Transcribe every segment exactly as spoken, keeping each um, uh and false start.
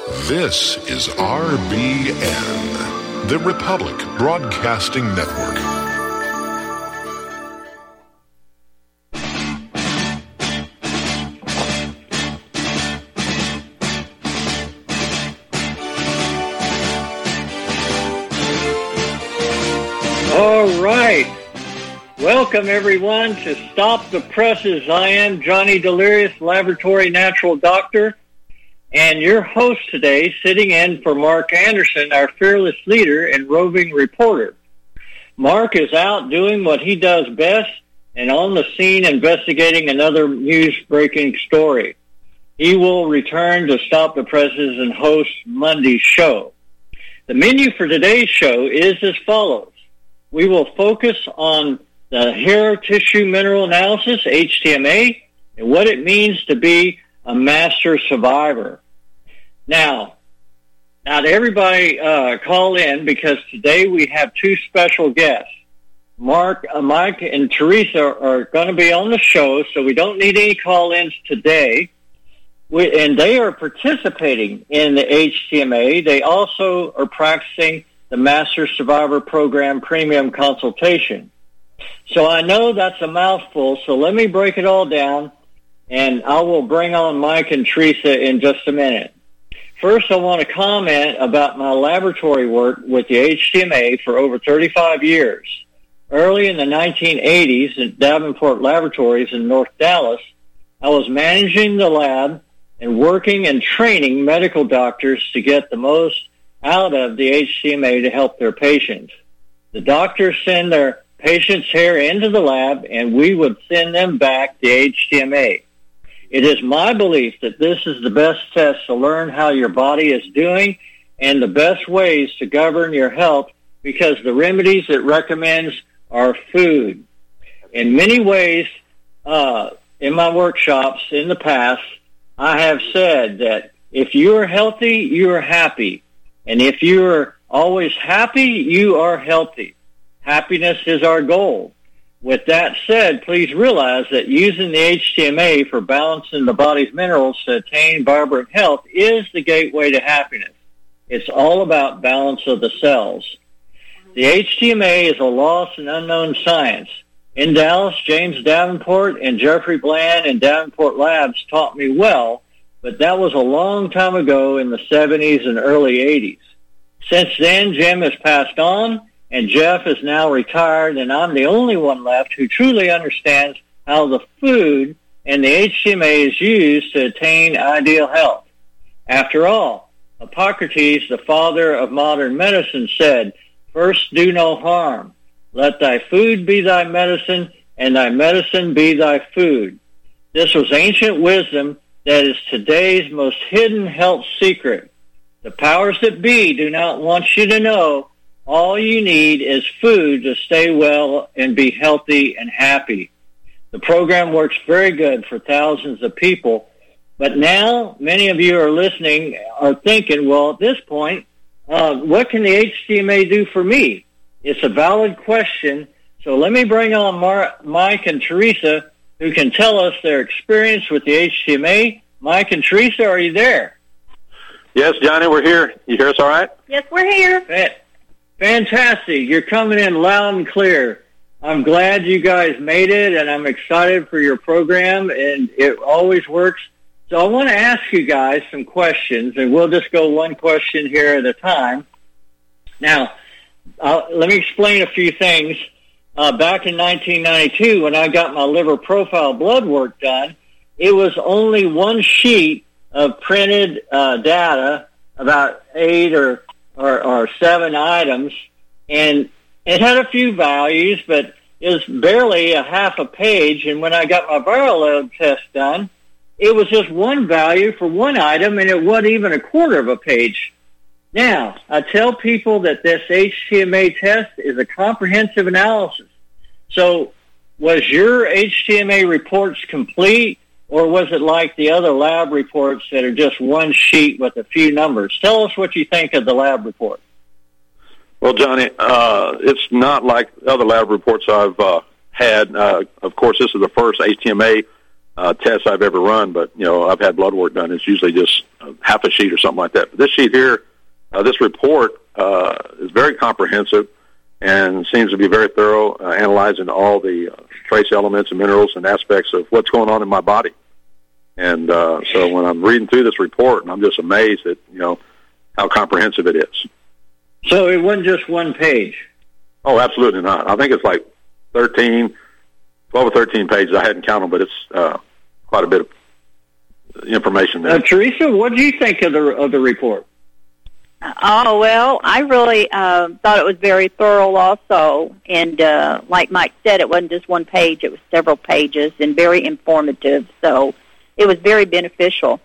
This is R B N, the Republic Broadcasting Network. All right. Welcome, everyone, to Stop the Presses. I am Johnny Delirious, Laboratory Natural Doctor, and your host today, sitting in for Mark Anderson, our fearless leader and roving reporter. Mark is out doing what he does best and on the scene investigating another news-breaking story. He will return to Stop the Presses and host Monday's show. The menu for today's show is as follows. We will focus on the hair tissue mineral analysis, H T M A, and what it means to be a master survivor. Now, not everybody uh, call in because today we have two special guests. Mark, uh, Mike, and Teresa are, are going to be on the show, so we don't need any call-ins today. We, and they are participating in the H T M A. They also are practicing the Master Survivor Program Premium Consultation. So I know that's a mouthful, so let me break it all down, and I will bring on Mike and Teresa in just a minute. First, I want to comment about my laboratory work with the H T M A for over thirty-five years. Early in the nineteen eighties at Davenport Laboratories in North Dallas, I was managing the lab and working and training medical doctors to get the most out of the H T M A to help their patients. The doctors send their patients' hair into the lab, and we would send them back the H T M A. It is my belief that this is the best test to learn how your body is doing and the best ways to govern your health because the remedies it recommends are food. In many ways, uh, in my workshops in the past, I have said that if you are healthy, you are happy. And if you are always happy, you are healthy. Happiness is our goal. With that said, please realize that using the H T M A for balancing the body's minerals to attain vibrant health is the gateway to happiness. It's all about balance of the cells. The H T M A is a lost and unknown science. In Dallas, James Davenport and Jeffrey Bland and Davenport Labs taught me well, but that was a long time ago in the seventies and early eighties. Since then, Jim has passed on, and Jeff is now retired, and I'm the only one left who truly understands how the food and the H T M A is used to attain ideal health. After all, Hippocrates, the father of modern medicine, said, "First do no harm. Let thy food be thy medicine, and thy medicine be thy food." This was ancient wisdom that is today's most hidden health secret. The powers that be do not want you to know all you need is food to stay well and be healthy and happy. The program works very good for thousands of people, but now many of you are listening, are thinking, well, at this point, uh, what can the H T M A do for me? It's a valid question, so let me bring on Mar- Mike and Teresa, who can tell us their experience with the H T M A. Mike and Teresa, are you there? Yes, Johnny, we're here. You hear us all right? Yes, we're here. Fantastic. You're coming in loud and clear. I'm glad you guys made it, and I'm excited for your program, and it always works. So I want to ask you guys some questions, and we'll just go one question here at a time. Now, uh, let me explain a few things. Uh, back in nineteen ninety-two, when I got my liver profile blood work done, it was only one sheet of printed uh, data, about eight or, or or seven items, and it had a few values, but it was barely a half a page. And when I got my viral load test done, it was just one value for one item, and it wasn't even a quarter of a page. Now, I tell people that this H T M A test is a comprehensive analysis. So was your H T M A reports complete, or was it like the other lab reports that are just one sheet with a few numbers? Tell us what you think of the lab report. Well, Johnny, uh, it's not like other lab reports I've uh, had. Uh, of course, this is the first H T M A uh, tests I've ever run, but, you know, I've had blood work done. It's usually just uh, half a sheet or something like that. But this sheet here, uh, this report uh, is very comprehensive and seems to be very thorough, uh, analyzing all the uh, trace elements and minerals and aspects of what's going on in my body. And uh, so when I'm reading through this report, I'm just amazed at, you know, how comprehensive it is. So it wasn't just one page? Oh, absolutely not. I think it's like thirteen, twelve or thirteen pages. I hadn't counted them, but it's uh, quite a bit of information there. Uh, Teresa, what do you think of the of the report? Oh, well, I really uh, thought it was very thorough also. And uh, like Mike said, it wasn't just one page. It was several pages and very informative. So it was very beneficial.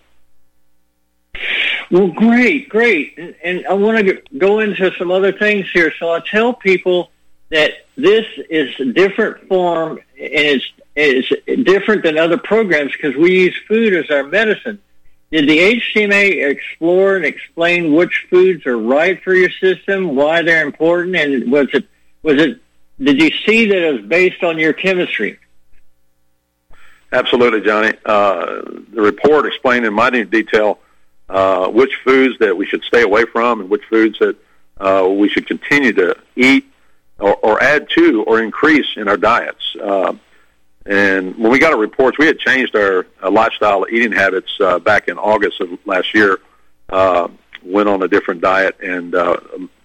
Well, great, great. And, and I want to go into some other things here. So I tell people that this is a different form, and it's, it's different than other programs because we use food as our medicine. Did the H T M A explore and explain which foods are right for your system, why they're important, and was it was it? Did you see that it was based on your chemistry? Absolutely, Johnny. Uh, the report explained in minute detail uh, which foods that we should stay away from and which foods that uh, we should continue to eat or, or add to or increase in our diets. Uh, And when we got our reports, we had changed our uh, lifestyle eating habits uh, back in August of last year, uh, went on a different diet, and uh,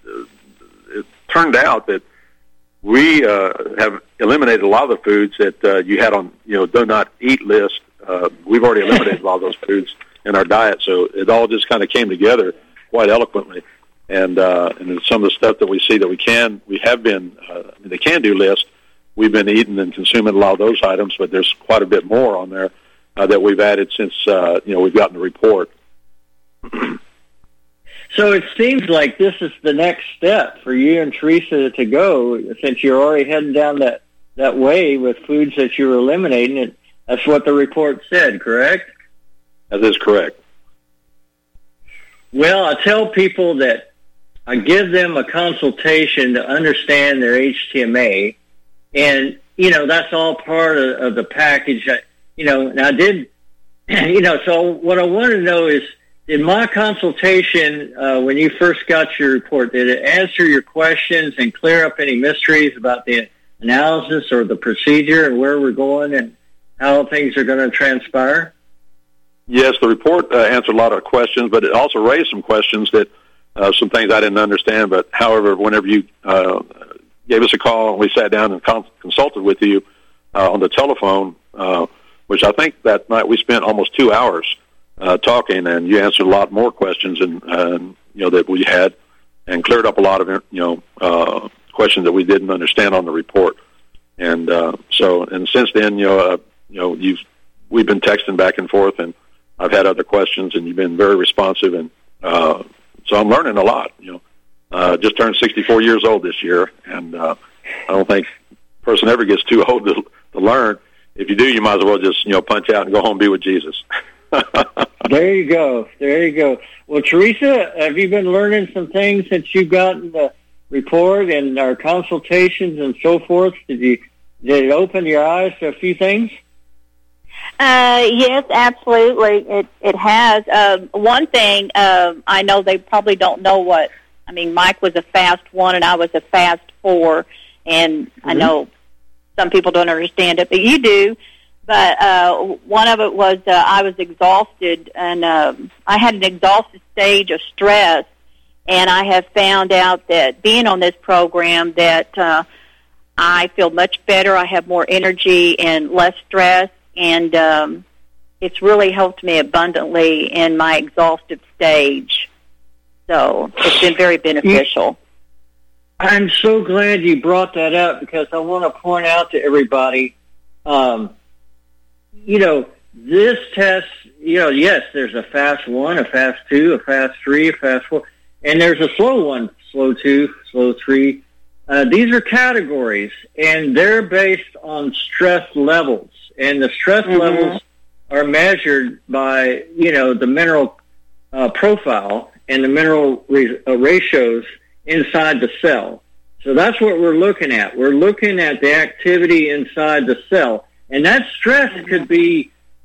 it turned out that we uh, have eliminated a lot of the foods that uh, you had on, you know, do not eat list. Uh, we've already eliminated a lot of those foods in our diet, so it all just kind of came together quite eloquently. And, uh, and some of the stuff that we see that we can, we have been, uh, the can-do list, we've been eating and consuming a lot of those items, but there's quite a bit more on there uh, that we've added since, uh, you know, we've gotten the report. So it seems like this is the next step for you and Teresa to go, since you're already heading down that, that way with foods that you're eliminating. And that's what the report said, correct? That is correct. Well, I tell people that I give them a consultation to understand their H T M A. And, you know, that's all part of, of the package. I, you know, and I did, you know, so what I want to know is, did my consultation, uh, when you first got your report, did it answer your questions and clear up any mysteries about the analysis or the procedure and where we're going and how things are going to transpire? Yes, the report uh, answered a lot of questions, but it also raised some questions that, uh, some things I didn't understand. But, however, whenever you uh gave us a call and we sat down and con- consulted with you uh, on the telephone, uh, which I think that night we spent almost two hours uh, talking, and you answered a lot more questions and uh, you know that we had, and cleared up a lot of you know uh, questions that we didn't understand on the report. And uh, so, and since then, you know, uh, you know, you've we've been texting back and forth, and I've had other questions, and you've been very responsive, and uh, so I'm learning a lot, you know. Uh, just turned sixty-four years old this year, and uh, I don't think a person ever gets too old to, to learn. If you do, you might as well just, you know, punch out and go home and be with Jesus. There you go. There you go. Well, Teresa, have you been learning some things since you've gotten the report and our consultations and so forth? Did you did it open your eyes to a few things? Uh, yes, absolutely. It it has. Uh, one thing, uh, I know they probably don't know what. I mean, Mike was a fast one, and I was a fast four, and mm-hmm. I know some people don't understand it, but you do. But uh, one of it was uh, I was exhausted, and uh, I had an exhausted stage of stress, and I have found out that being on this program that uh, I feel much better. I have more energy and less stress, and um, it's really helped me abundantly in my exhausted stage. So it's been very beneficial. I'm so glad you brought that up because I want to point out to everybody, um, you know, this test, you know, yes, there's a fast one, a fast two, a fast three, a fast four, and there's a slow one, slow two, slow three. Uh, these are categories, and they're based on stress levels, and the stress mm-hmm. levels are measured by, you know, the mineral uh, profile and the mineral re- uh, ratios inside the cell. So that's what we're looking at. We're looking at the activity inside the cell. And that stress could be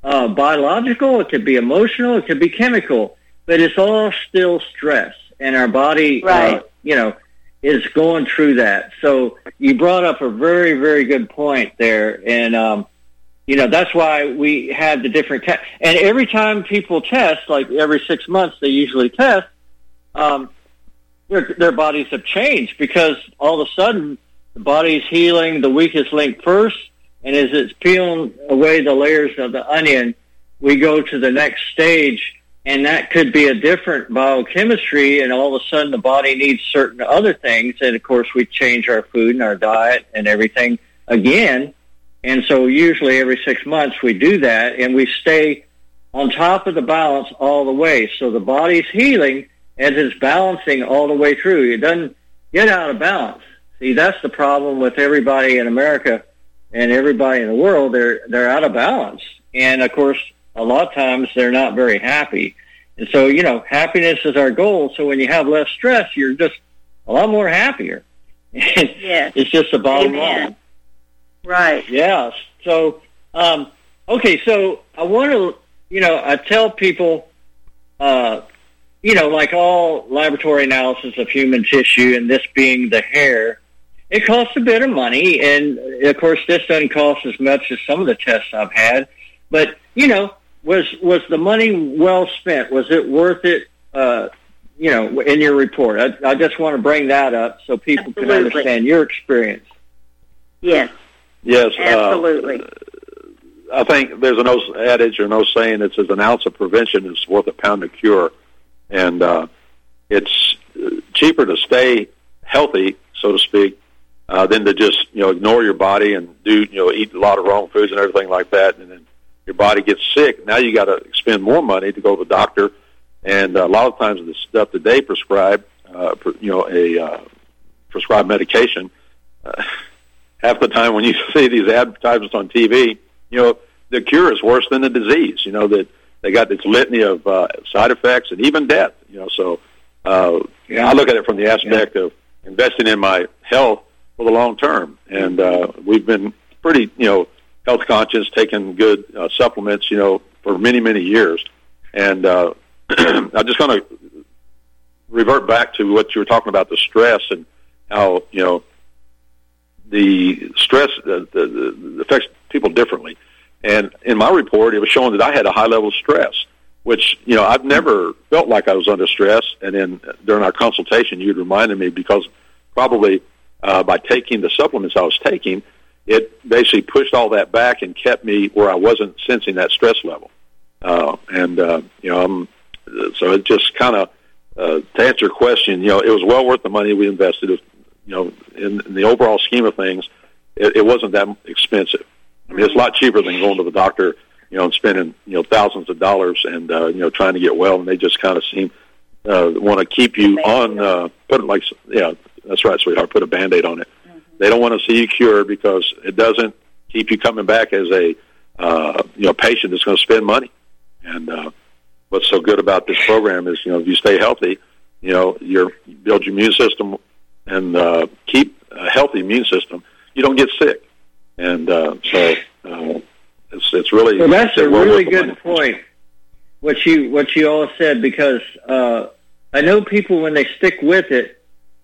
uh, biological, it could be emotional, it could be chemical, but it's all still stress, and our body, right. uh, you know, is going through that. So you brought up a very, very good point there, and um, you know, that's why we have the different tests. And every time people test, like every six months they usually test, um, their, their bodies have changed because all of a sudden the body's healing the weakest link first, and as it's peeling away the layers of the onion, we go to the next stage, and that could be a different biochemistry, and all of a sudden the body needs certain other things, and of course we change our food and our diet and everything again. And so usually every six months we do that, and we stay on top of the balance all the way. So the body's healing as it's balancing all the way through. It doesn't get out of balance. See, that's the problem with everybody in America and everybody in the world. They're they're out of balance. And, of course, a lot of times they're not very happy. And so, you know, happiness is our goal. So when you have less stress, you're just a lot more happier. Yes. It's just the bottom Amen. line. Right. Yeah. So, um, okay, so I want to, you know, I tell people, uh, you know, like all laboratory analysis of human tissue, and this being the hair, it costs a bit of money. And, of course, this doesn't cost as much as some of the tests I've had. But, you know, was was the money well spent? Was it worth it, uh, you know, in your report? I, I just want to bring that up so people Absolutely. can understand your experience. Yes. Yes, Absolutely. Uh, I think there's an old adage or no saying that says an ounce of prevention is worth a pound of cure, and uh, it's cheaper to stay healthy, so to speak, uh, than to just you know ignore your body and do you know eat a lot of wrong foods and everything like that, and then your body gets sick. Now you got to expend more money to go to the doctor, and a lot of times the stuff that they prescribe, uh, you know, a uh, prescribed medication. Uh, Half the time when you see these advertisements on T V, you know, the cure is worse than the disease. You know, that they got this litany of uh, side effects and even death, you know. So uh, yeah. I look at it from the aspect yeah. of investing in my health for the long term. And uh, we've been pretty, you know, health conscious, taking good uh, supplements, you know, for many, many years. And uh, I'm just going to revert back to what you were talking about, the stress and how, you know, the stress uh, the, the affects people differently. And in my report, it was showing that I had a high level of stress, which, you know, I've never felt like I was under stress. And then during our consultation, you'd reminded me because probably uh, by taking the supplements I was taking, it basically pushed all that back and kept me where I wasn't sensing that stress level. Uh, and, uh, you know, I'm, so it just kind of, uh, to answer your question, you know, it was well worth the money we invested. It was, you know, in, in the overall scheme of things, it, it wasn't that expensive. I mean, it's a lot cheaper than going to the doctor, you know, and spending, you know, thousands of dollars and, uh, you know, trying to get well. And they just kind of seem, uh, want to keep you on, uh, put it like, yeah, that's right, sweetheart, put a Band-Aid on it. Mm-hmm. They don't want to see you cured because it doesn't keep you coming back as a, uh, you know, patient that's going to spend money. And, uh, what's so good about this program is, you know, if you stay healthy, you know, you're, you build your immune system and uh, keep a healthy immune system, you don't get sick. And uh, so uh, it's it's really well. That's a well really good point. What you what you all said, because uh, I know people when they stick with it,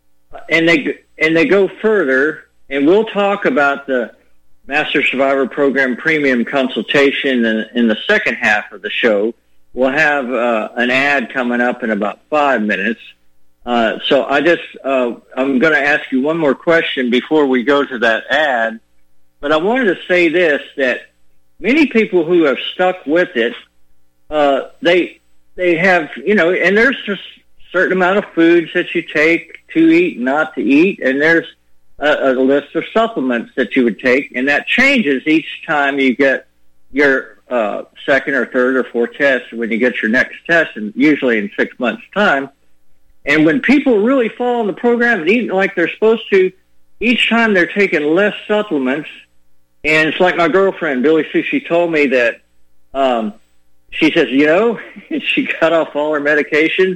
and they and they go further. And we'll talk about the Master Survivor Program Premium Consultation in, in the second half of the show. We'll have uh, an ad coming up in about five minutes. Uh, so I just, uh, I'm going to ask you one more question before we go to that ad. But I wanted to say this, that many people who have stuck with it, uh, they, they have, you know, and there's just a certain amount of foods that you take to eat, not to eat, and there's a, a list of supplements that you would take, and that changes each time you get your uh, second or third or fourth test when you get your next test, and usually in six months' time. And when people really follow the program and eat like they're supposed to, each time they're taking less supplements. And it's like my girlfriend, Billy Sue, she told me that um, she says, you know, she got off all her medications,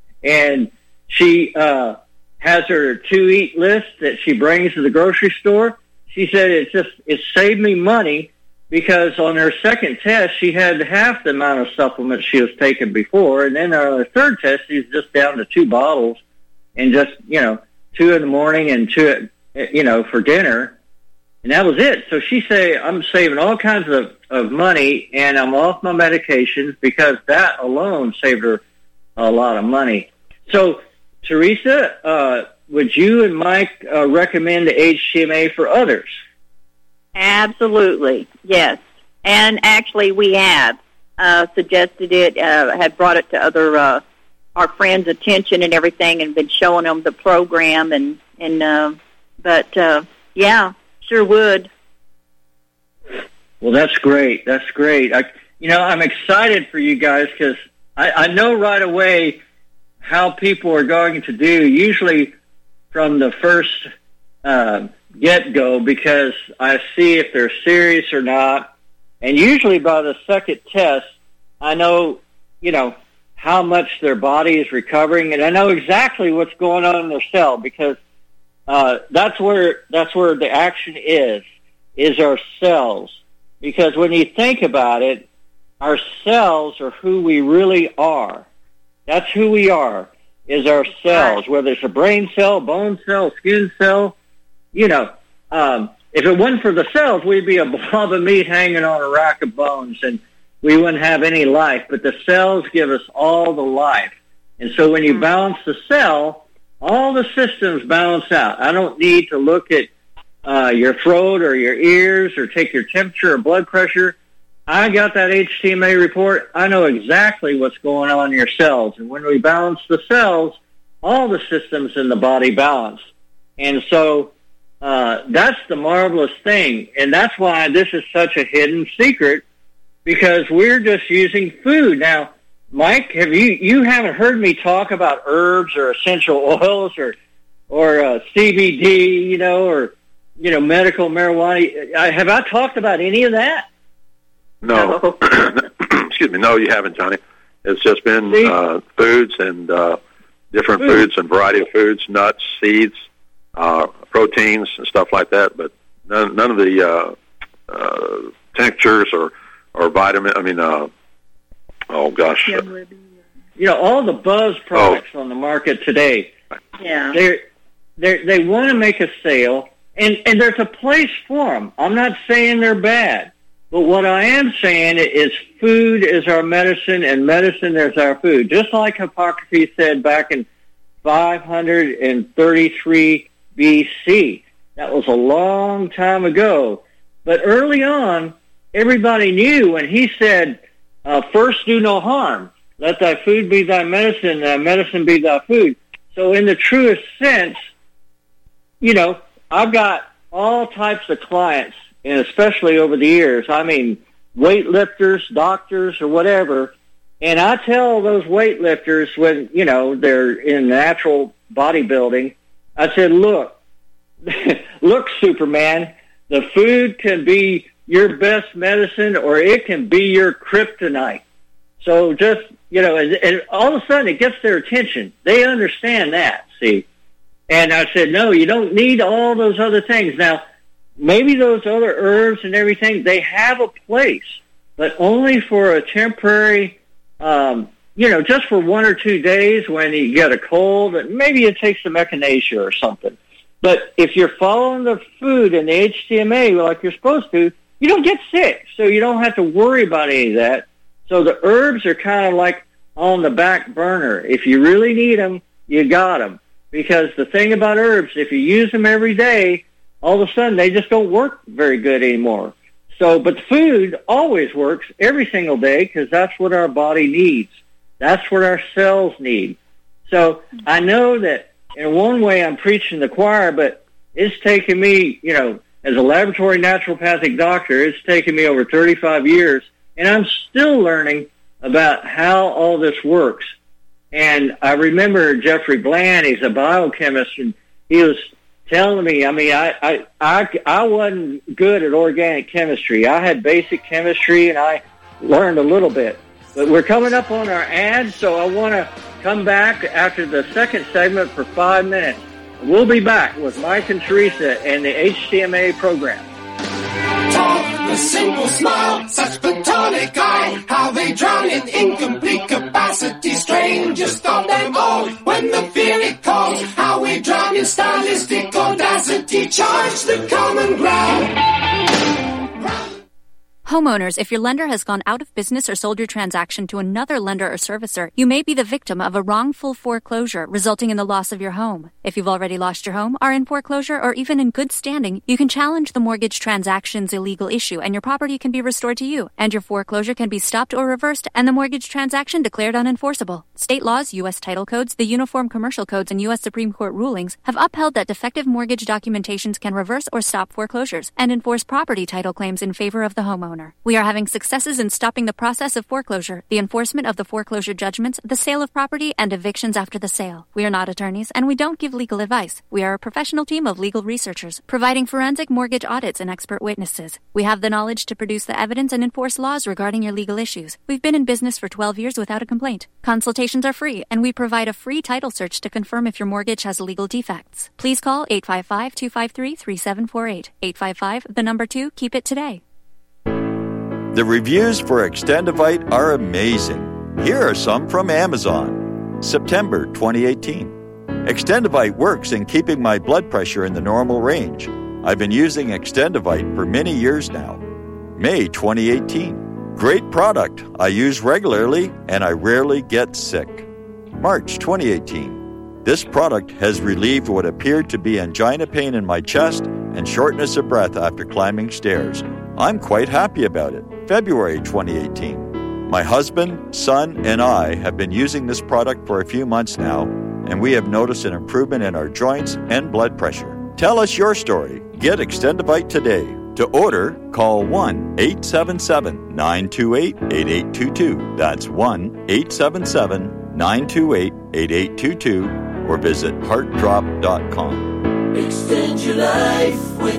and she uh, has her to-eat list that she brings to the grocery store. She said, it's just, it saved me money because on her second test, she had half the amount of supplements she was taking before. And then on her third test, she's just down to two bottles and just, you know, two in the morning and two, you know, for dinner. And that was it. So she say, I'm saving all kinds of, of money, and I'm off my medications because that alone saved her a lot of money. So, Teresa, uh, would you and Mike uh, recommend the H T M A for others? Absolutely, yes. And actually, we have uh, suggested it, uh, had brought it to other uh, our friends' attention and everything, and been showing them the program. And and uh, but uh, yeah, sure would. Well, that's great. That's great. I, you know, I'm excited for you guys because I, I know right away how people are going to do. Usually, from the first uh, get-go, because I see if they're serious or not. And usually by the second test, I know, you know, how much their body is recovering, and I know exactly what's going on in their cell, because uh, that's where that's where the action is, is our cells. Because when you think about it, our cells are who we really are. That's who we are, is our cells, whether it's a brain cell, bone cell, skin cell. You know, um, if it wasn't for the cells, we'd be a blob of meat hanging on a rack of bones, and we wouldn't have any life. But the cells give us all the life. And so when you balance the cell, all the systems balance out. I don't need to look at uh, your throat or your ears or take your temperature or blood pressure. I got that H T M A report. I know exactly what's going on in your cells. And when we balance the cells, all the systems in the body balance. And so uh, that's the marvelous thing. And that's why this is such a hidden secret, because we're just using food. Now, Mike, have you, you haven't heard me talk about herbs or essential oils or, or uh, C B D, you know, or, you know, medical marijuana. I, have I talked about any of that? No. Excuse me. No, you haven't, Johnny. It's just been uh, foods and uh, different Food. foods and variety of foods, nuts, seeds, uh, proteins, and stuff like that. But none, none of the uh, uh, tinctures or, or vitamin, I mean, uh, oh, gosh. Yeah, you know, all the buzz products oh. on the market today, yeah, they're, they're, they want to make a sale, and, and there's a place for them. I'm not saying they're bad. But what I am saying is food is our medicine, and medicine is our food. Just like Hippocrates said back in five hundred thirty-three B C. That was a long time ago. But early on, everybody knew when he said, uh, first do no harm. Let thy food be thy medicine, thy medicine be thy food. So in the truest sense, you know, I've got all types of clients, and especially over the years, I mean, weightlifters, doctors, or whatever, and I tell those weightlifters when, you know, they're in natural bodybuilding, I said, look, look, Superman, the food can be your best medicine or it can be your kryptonite. So just, you know, and, and all of a sudden it gets their attention. They understand that, see. And I said, no, you don't need all those other things. Now, maybe those other herbs and everything, they have a place, but only for a temporary, um, you know, just for one or two days when you get a cold, and maybe it takes some echinacea or something. But if you're following the food and the H T M A like you're supposed to, you don't get sick, so you don't have to worry about any of that. So the herbs are kind of like on the back burner. If you really need them, you got them. Because the thing about herbs, if you use them every day, all of a sudden they just don't work very good anymore. So, but the food always works every single day because that's what our body needs. That's what our cells need. So I know that in one way I'm preaching the choir, but it's taken me, you know, as a laboratory naturopathic doctor, it's taken me over thirty-five years, and I'm still learning about how all this works. And I remember Jeffrey Bland, he's a biochemist, and he was telling me, I mean, I, I, I, I wasn't good at organic chemistry. I had basic chemistry, and I learned a little bit. But we're coming up on our ad, so I want to come back after the second segment for five minutes. We'll be back with Mike and Teresa and the H T M A program. Talk a simple smile, such platonic eye, how they drown in incomplete capacity, strangers thought them all, when the fear it calls, how we drown in stylistic audacity, charge the common ground. Homeowners, if your lender has gone out of business or sold your transaction to another lender or servicer, you may be the victim of a wrongful foreclosure, resulting in the loss of your home. If you've already lost your home, are in foreclosure, or even in good standing, you can challenge the mortgage transaction's illegal issue, and your property can be restored to you, and your foreclosure can be stopped or reversed, and the mortgage transaction declared unenforceable. State laws, U S title codes, the Uniform Commercial Codes, and U S Supreme Court rulings have upheld that defective mortgage documentations can reverse or stop foreclosures and enforce property title claims in favor of the homeowner. We are having successes in stopping the process of foreclosure, the enforcement of the foreclosure judgments, the sale of property, and evictions after the sale. We are not attorneys, and we don't give legal advice. We are a professional team of legal researchers, providing forensic mortgage audits and expert witnesses. We have the knowledge to produce the evidence and enforce laws regarding your legal issues. We've been in business for twelve years without a complaint. Consultations are free, and we provide a free title search to confirm if your mortgage has legal defects. Please call eight five five, two five three, three seven four eight. eight five five, the number two, keep it today. The reviews for Extendivite are amazing. Here are some from Amazon. September twenty eighteen. Extendivite works in keeping my blood pressure in the normal range. I've been using Extendivite for many years now. May twenty eighteen. Great product. I use regularly and I rarely get sick. March twenty eighteen. This product has relieved what appeared to be angina pain in my chest and shortness of breath after climbing stairs. I'm quite happy about it. February twenty eighteen. My husband, son, and I have been using this product for a few months now, and we have noticed an improvement in our joints and blood pressure. Tell us your story. Get Extendivite today. To order, call one eight seven seven, nine two eight, eight eight two two. That's one eight seven seven, nine two eight, eight eight two two or visit heart drop dot com. Extend your life with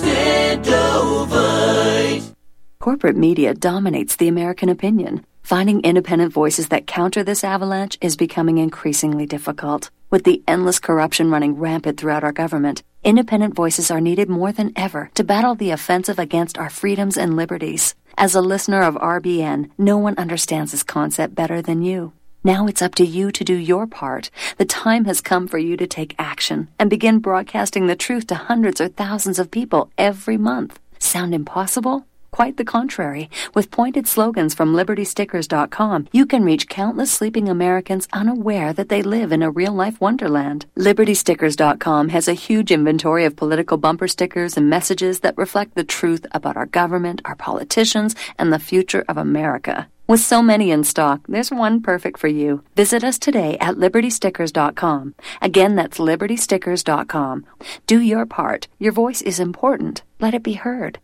Extendovite. Corporate media dominates the American opinion. Finding independent voices that counter this avalanche is becoming increasingly difficult. With the endless corruption running rampant throughout our government, independent voices are needed more than ever to battle the offensive against our freedoms and liberties. As a listener of R B N, no one understands this concept better than you. Now it's up to you to do your part. The time has come for you to take action and begin broadcasting the truth to hundreds or thousands of people every month. Sound impossible? Quite the contrary. With pointed slogans from liberty stickers dot com, you can reach countless sleeping Americans unaware that they live in a real-life wonderland. liberty stickers dot com has a huge inventory of political bumper stickers and messages that reflect the truth about our government, our politicians, and the future of America. With so many in stock, there's one perfect for you. Visit us today at liberty stickers dot com. Again, that's liberty stickers dot com. Do your part. Your voice is important. Let it be heard.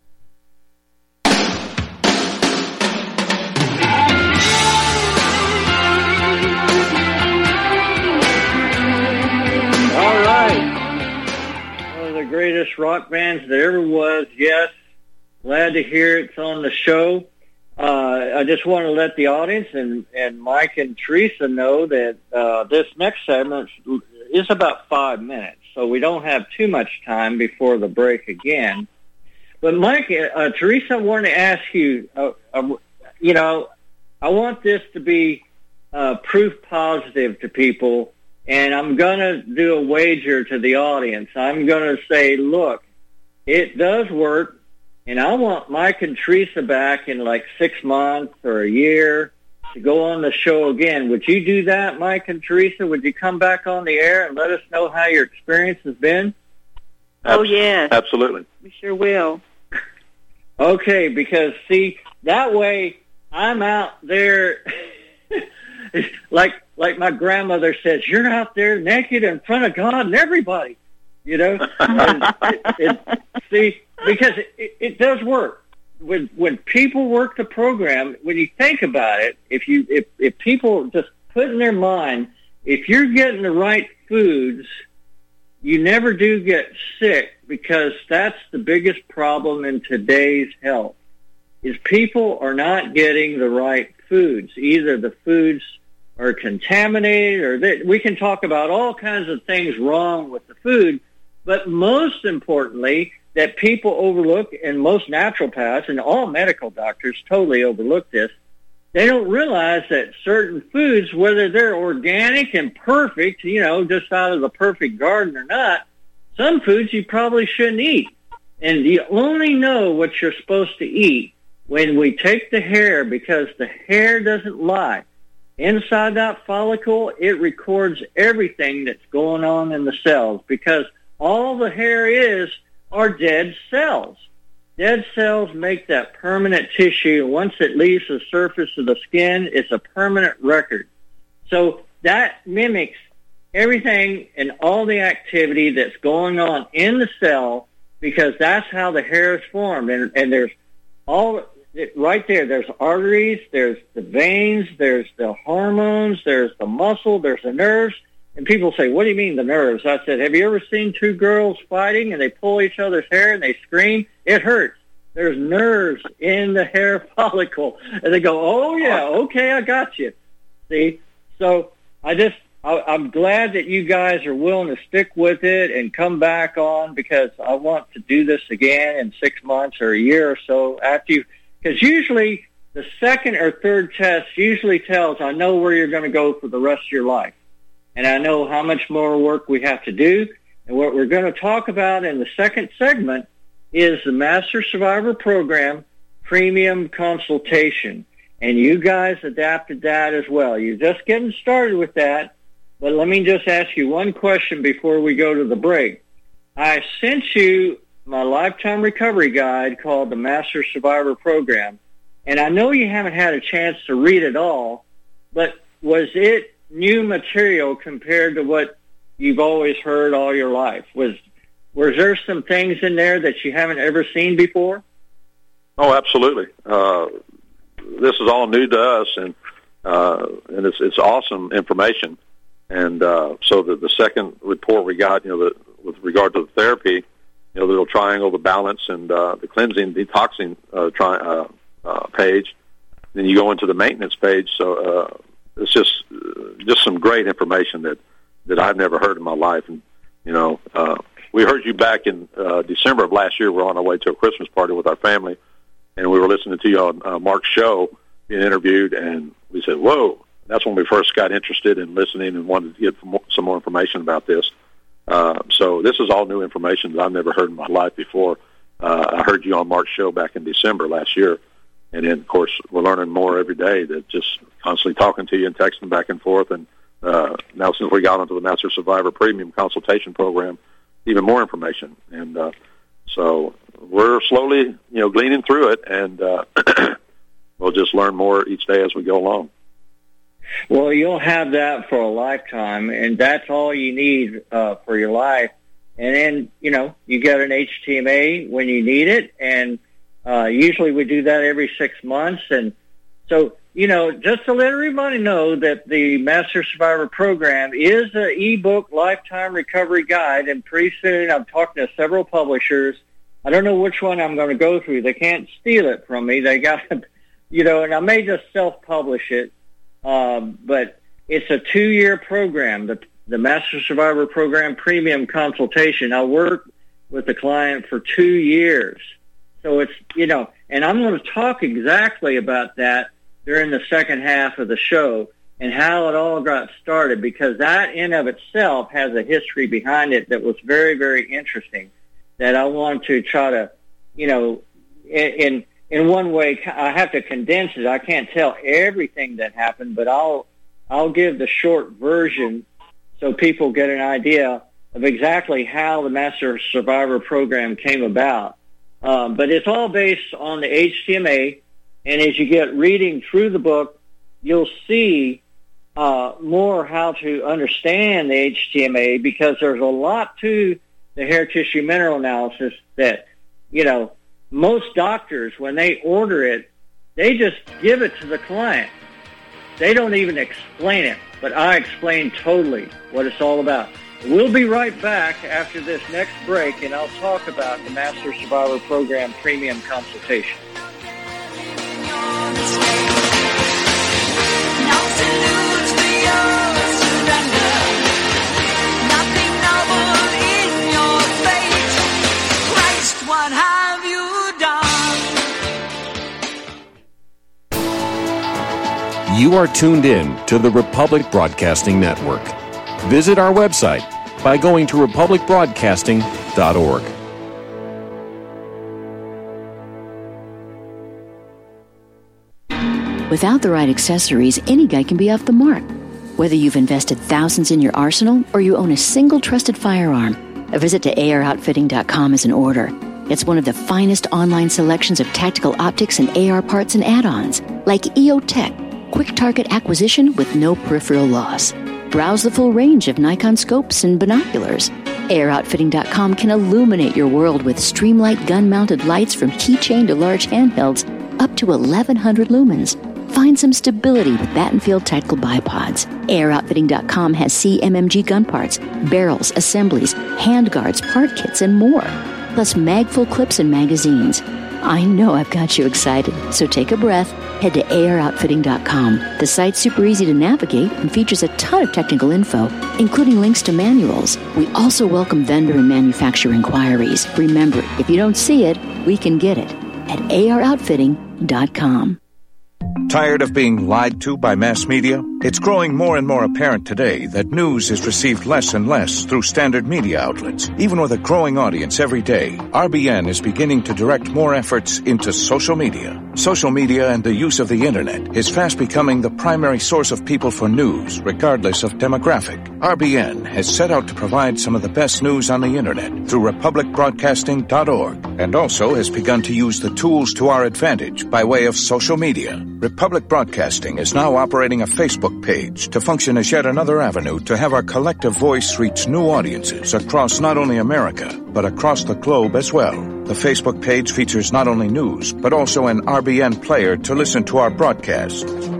All right. One of the greatest rock bands there ever was, yes. Glad to hear it's on the show. Uh, I just want to let the audience and, and Mike and Teresa know that uh, this next segment is about five minutes, so we don't have too much time before the break again. But Mike, uh, Teresa, I want to ask you, uh, uh, you know, I want this to be uh, proof positive to people, and I'm going to do a wager to the audience. I'm going to say, look, it does work. And I want Mike and Teresa back in like six months or a year to go on the show again. Would you do that, Mike and Teresa? Would you come back on the air and let us know how your experience has been? Oh, yes. Absolutely. We sure will. Okay, because, see, that way I'm out there, like like my grandmother says, you're out there naked in front of God and everybody, you know? And it, it, see, because it, it, it does work. When when people work the program, when you think about it, if you if, if people just put in their mind, if you're getting the right foods, you never do get sick, because that's the biggest problem in today's health, is people are not getting the right foods. Either the foods are contaminated, or they, we can talk about all kinds of things wrong with the food, but most importantly, that people overlook, and most naturopaths and all medical doctors totally overlook this. They don't realize that certain foods, whether they're organic and perfect, you know, just out of the perfect garden or not, some foods you probably shouldn't eat. And you only know what you're supposed to eat when we take the hair, because the hair doesn't lie. Inside that follicle, it records everything that's going on in the cells, because all the hair is are dead cells. Dead cells make that permanent tissue. Once it leaves the surface of the skin, it's a permanent record. So that mimics everything and all the activity that's going on in the cell, because that's how the hair is formed. And, and there's all right there. There's arteries, there's the veins, there's the hormones, there's the muscle, there's the nerves. And people say, what do you mean the nerves? I said, have you ever seen two girls fighting and they pull each other's hair and they scream? It hurts. There's nerves in the hair follicle. And they go, oh, yeah, okay, I got you. See? So I just, I, I'm glad that you guys are willing to stick with it and come back on, because I want to do this again in six months or a year or so after you, because usually the second or third test usually tells, I know where you're going to go for the rest of your life. And I know how much more work we have to do. And what we're going to talk about in the second segment is the Master Survivor Program Premium Consultation. And you guys adapted that as well. You're just getting started with that. But let me just ask you one question before we go to the break. I sent you my Lifetime Recovery Guide called the Master Survivor Program. And I know you haven't had a chance to read it all, but was it new material compared to what you've always heard all your life? Was was there some things in there that you haven't ever seen before? Oh, absolutely. Uh, this is all new to us, and uh, and it's it's awesome information. And uh, so the the second report we got, you know, the, with regard to the therapy, you know, the little triangle, the balance, and uh, the cleansing, detoxing uh, tri- uh, uh, page. Then you go into the maintenance page. So uh, it's just uh, just some great information that, that I've never heard in my life. And you know, uh, we heard you back in uh, December of last year. We're on our way to a Christmas party with our family, and we were listening to you on uh, Mark's show being interviewed, and we said, "Whoa!" That's when we first got interested in listening and wanted to get some more information about this. Uh, so this is all new information that I've never heard in my life before. Uh, I heard you on Mark's show back in December last year. And then, of course, we're learning more every day, that just constantly talking to you and texting back and forth. And uh, now since we got onto the Master Survivor Premium Consultation Program, even more information. And uh, so we're slowly, you know, gleaning through it, and uh, we'll just learn more each day as we go along. Well, you'll have that for a lifetime, and that's all you need uh, for your life. And then, you know, you get an H T M A when you need it, and uh, usually we do that every six months. And so, you know, just to let everybody know that the Master Survivor Program is an e-book lifetime recovery guide, and pretty soon I'm talking to several publishers. I don't know which one I'm going to go through. They can't steal it from me. They got, you know, and I may just self-publish it. Um, but it's a two-year program, the, the Master Survivor Program Premium Consultation. I work with the client for two years. So it's, you know, and I'm going to talk exactly about that during the second half of the show and how it all got started, because that in of itself has a history behind it that was very, very interesting, that I want to try to, you know, in, in In one way, I have to condense it. I can't tell everything that happened, but I'll I'll give the short version so people get an idea of exactly how the Master Survivor Program came about. Um, but it's all based on the H T M A, and as you get reading through the book, you'll see uh, more how to understand the H T M A, because there's a lot to the hair tissue mineral analysis that, you know, most doctors, when they order it, they just give it to the client. They don't even explain it, but I explain totally what it's all about. We'll be right back after this next break, and I'll talk about the Master Survivor Program Premium Consultation. are tuned in to the Republic Broadcasting Network. Visit our website by going to republic broadcasting dot org. Without the right accessories, any guy can be off the mark. Whether you've invested thousands in your arsenal or you own a single trusted firearm, a visit to A R outfitting dot com is in order. It's one of the finest online selections of tactical optics and A R parts and add-ons, like E O Tech, quick target acquisition with no peripheral loss. Browse the full range of Nikon scopes and binoculars. A R outfitting dot com can illuminate your world with Streamlight gun-mounted lights from keychain to large handhelds up to eleven hundred lumens. Find some stability with Battenfield Tactical Bipods. A R outfitting dot com has C M M G gun parts, barrels, assemblies, handguards, part kits, and more. Plus mag-full clips and magazines. I know I've got you excited, so take a breath. Head to A R outfitting dot com. The site's super easy to navigate and features a ton of technical info, including links to manuals. We also welcome vendor and manufacturer inquiries. Remember, if you don't see it, we can get it at A R outfitting dot com. Tired of being lied to by mass media? It's growing more and more apparent today that news is received less and less through standard media outlets. Even with a growing audience every day, R B N is beginning to direct more efforts into social media. Social media and the use of the internet is fast becoming the primary source of people for news, regardless of demographic. R B N has set out to provide some of the best news on the internet through republic broadcasting dot org, and also has begun to use the tools to our advantage by way of social media. Republic Broadcasting is now operating a Facebook page to function as yet another avenue to have our collective voice reach new audiences across not only America, but across the globe as well. The Facebook page features not only news, but also an R B N player to listen to our broadcasts.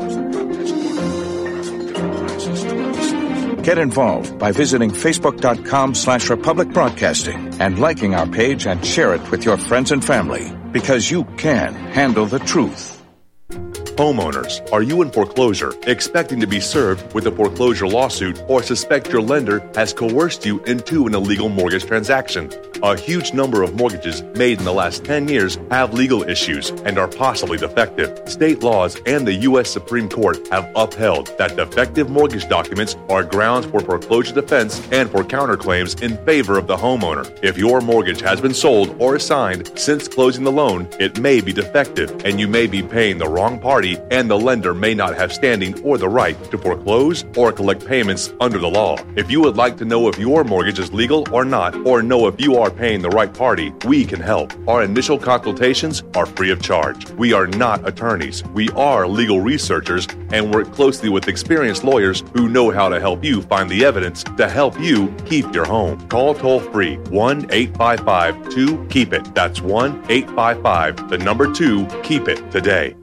Get involved by visiting facebook.com slash Republic Broadcasting and liking our page and share it with your friends and family, because you can handle the truth. Homeowners, are you in foreclosure, expecting to be served with a foreclosure lawsuit, or suspect your lender has coerced you into an illegal mortgage transaction? A huge number of mortgages made in the last ten years have legal issues and are possibly defective. State laws and the U S Supreme Court have upheld that defective mortgage documents are grounds for foreclosure defense and for counterclaims in favor of the homeowner. If your mortgage has been sold or assigned since closing the loan, it may be defective and you may be paying the wrong party, and the lender may not have standing or the right to foreclose or collect payments under the law. If you would like to know if your mortgage is legal or not, or know if you are paying the right party, we can help. Our initial consultations are free of charge. We are not attorneys. We are legal researchers and work closely with experienced lawyers who know how to help you find the evidence to help you keep your home. Call toll-free one eight five five two keep it. That's one eight five five, the number two, keep it today.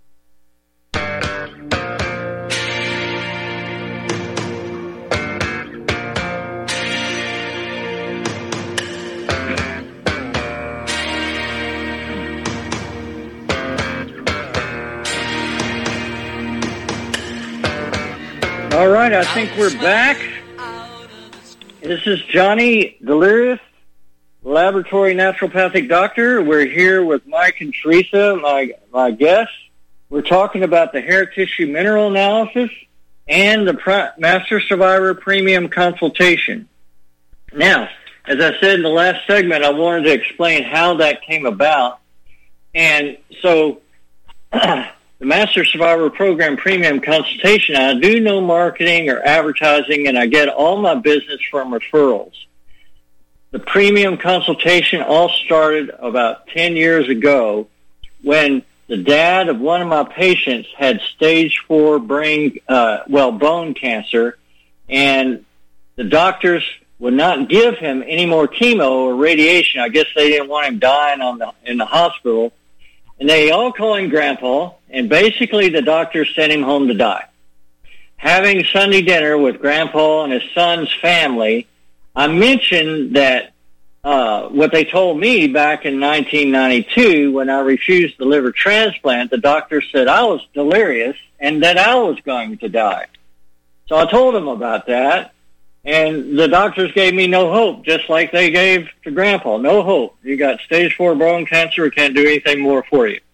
All right, I think we're back. This is Johnny Delirious, laboratory naturopathic doctor. We're here with Mike and Teresa, my my guests. We're talking about the hair tissue mineral analysis and the Pro- Master Survivor Premium Consultation. Now, as I said in the last segment, I wanted to explain how that came about. And so the Master Survivor Program Premium Consultation, I do no marketing or advertising, and I get all my business from referrals. The Premium Consultation all started about ten years ago when the dad of one of my patients had stage four brain, uh, well, bone cancer, and the doctors would not give him any more chemo or radiation. I guess they didn't want him dying on the, in the hospital. And they all call him Grandpa, and basically the doctor sent him home to die. Having Sunday dinner with Grandpa and his son's family, I mentioned that uh, what they told me back in nineteen ninety-two when I refused the liver transplant, the doctor said I was delirious and that I was going to die. So I told him about that, and the doctors gave me no hope, just like they gave to Grandpa. No hope. You got stage four bone cancer. We can't do anything more for you.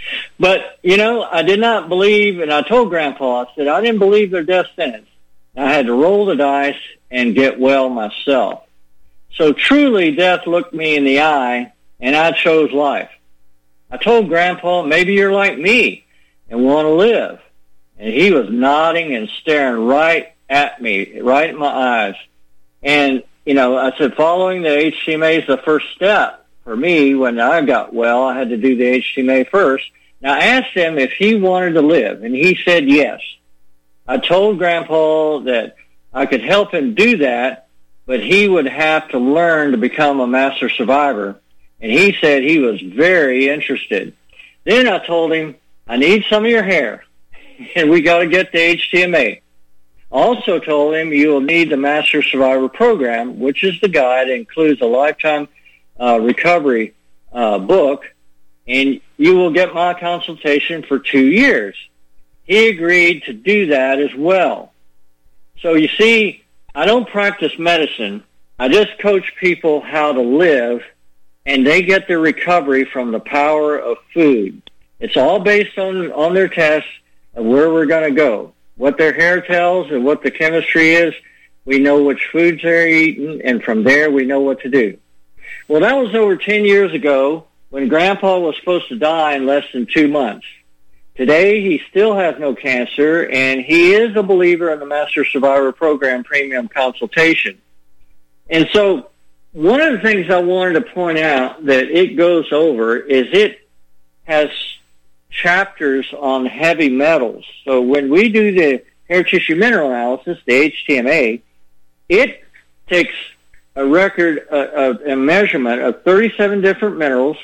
But, you know, I did not believe, and I told Grandpa, I said, I didn't believe their death sentence. I had to roll the dice and get well myself. So truly, death looked me in the eye, and I chose life. I told Grandpa, maybe you're like me and want to live. And he was nodding and staring right at me, right in my eyes. And, you know, I said, following the H T M A is the first step. For me, when I got well, I had to do the H T M A first. Now, I asked him if he wanted to live, and he said yes. I told Grandpa that I could help him do that, but he would have to learn to become a master survivor. And he said he was very interested. Then I told him, I need some of your hair, and we got to get the H T M A. Also told him you will need the Master Survivor Program, which is the guide that includes a lifetime uh, recovery uh, book, and you will get my consultation for two years. He agreed to do that as well. So you see, I don't practice medicine. I just coach people how to live, and they get their recovery from the power of food. It's all based on, on their tests of where we're going to go. What their hair tells and what the chemistry is, we know which foods they're eating, and from there we know what to do. Well, that was over ten years ago when Grandpa was supposed to die in less than two months. Today, he still has no cancer, and he is a believer in the Master Survivor Program Premium Consultation. And so one of the things I wanted to point out that it goes over is it has chapters on heavy metals. So when we do the hair tissue mineral analysis, the H T M A, it takes a record, uh, a measurement of thirty-seven different minerals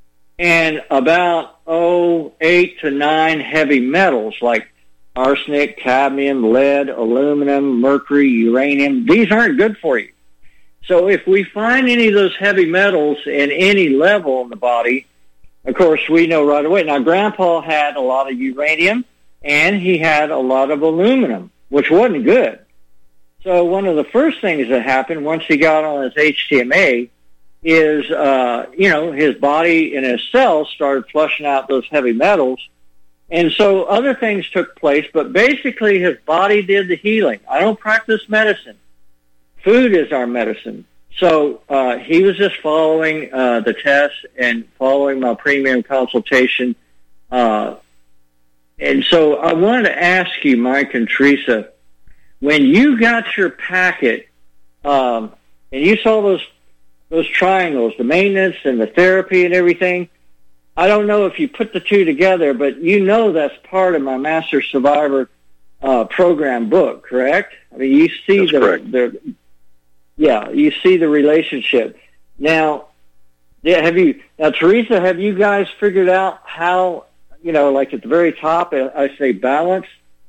and about, oh, eight to nine heavy metals like arsenic, cadmium, lead, aluminum, mercury, uranium. These aren't good for you. So if we find any of those heavy metals in any level in the body, of course, we know right away. Now, Grandpa had a lot of uranium, and he had a lot of aluminum, which wasn't good. So one of the first things that happened once he got on his H T M A is, uh, you know, his body and his cells started flushing out those heavy metals. And so other things took place, but basically his body did the healing. I don't practice medicine. Food is our medicine. So uh, he was just following uh, the tests and following my premium consultation. Uh, and so I wanted to ask you, Mike and Teresa, when you got your packet um, and you saw those those triangles, the maintenance and the therapy and everything, I don't know if you put the two together, but you know that's part of my Master Survivor uh, program book, correct? I mean, you see that's the, correct. the yeah, you see the relationship. Now, yeah, have you now, Teresa? Have you guys figured out how? You know, like at the very top, I say balance.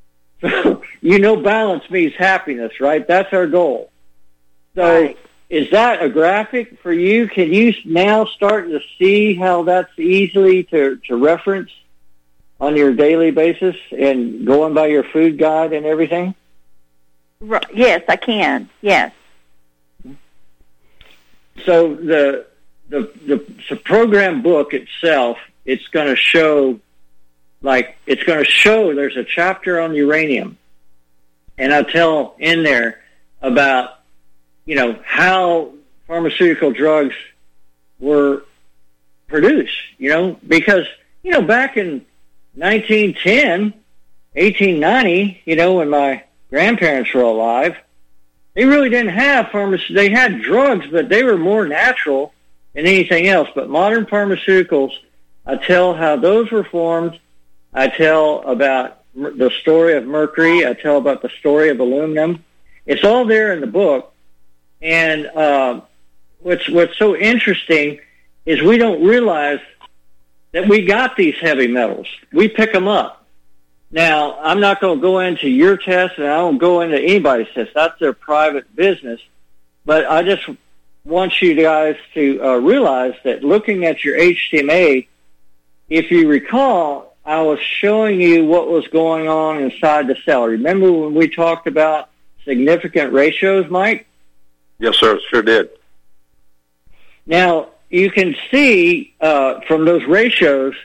You know, balance means happiness, right? That's our goal. So, right. Is that a graphic for you? Can you now start to see how that's easily to, to reference on your daily basis and going by your food guide and everything? Right. Yes, I can. Yes. So the the the, the program book itself, it's going to show, like it's going to show. There's a chapter on uranium, and I tell in there about, you know, how pharmaceutical drugs were produced, you know, because, you know, back in nineteen ten, eighteen ninety, you know, when my grandparents were alive, they really didn't have pharmacy. They had drugs, but they were more natural than anything else. But modern pharmaceuticals, I tell how those were formed. I tell about the story of mercury. I tell about the story of aluminum. It's all there in the book. And uh, what's what's so interesting is we don't realize that we got these heavy metals. We pick them up. Now, I'm not going to go into your test, and I don't go into anybody's test. That's their private business. But I just want you guys to uh, realize that looking at your H T M A, if you recall, I was showing you what was going on inside the cell. Remember when we talked about significant ratios, Mike? Yes, sir. Sure did. Now, you can see uh, from those ratios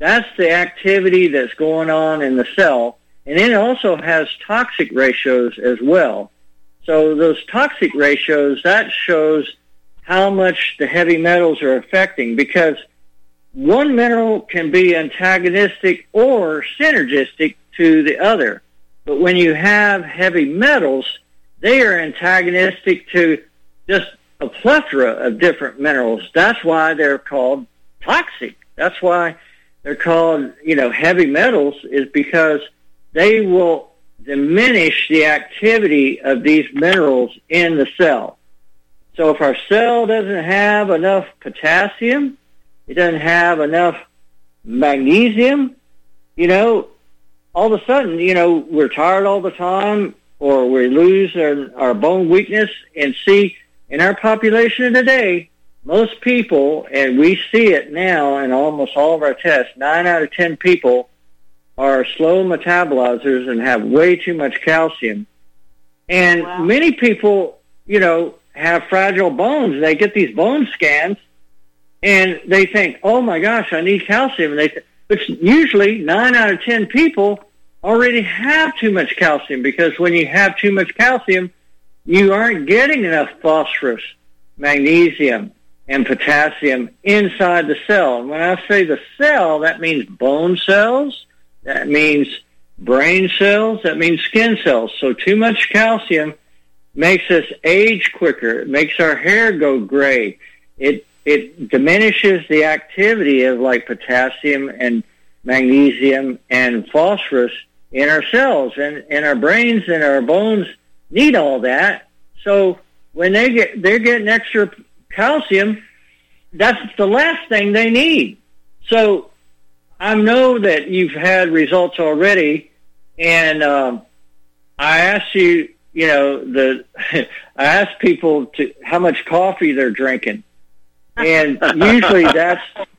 That's the activity that's going on in the cell. And then it also has toxic ratios as well. So those toxic ratios, that shows how much the heavy metals are affecting, because one mineral can be antagonistic or synergistic to the other. But when you have heavy metals, they are antagonistic to just a plethora of different minerals. That's why they're called toxic. That's why they're called, you know, heavy metals, is because they will diminish the activity of these minerals in the cell. So if our cell doesn't have enough potassium, it doesn't have enough magnesium, you know, all of a sudden, you know, we're tired all the time, or we lose our, our bone weakness. And see, in our population today, most people, and we see it now in almost all of our tests, nine out of ten people are slow metabolizers and have way too much calcium. And wow. many people, you know, have fragile bones. They get these bone scans, and they think, oh, my gosh, I need calcium. And they th- but usually nine out of ten people already have too much calcium, because when you have too much calcium, you aren't getting enough phosphorus, magnesium, and potassium inside the cell. And when I say the cell, that means bone cells, that means brain cells, that means skin cells. So too much calcium makes us age quicker. It makes our hair go gray. It it diminishes the activity of like potassium and magnesium and phosphorus in our cells. And, and our brains and our bones need all that. So when they get they're getting extra calcium, that's the last thing they need. So I know that you've had results already, and um, I asked you, you know, the I asked people to how much coffee they're drinking, and usually that's,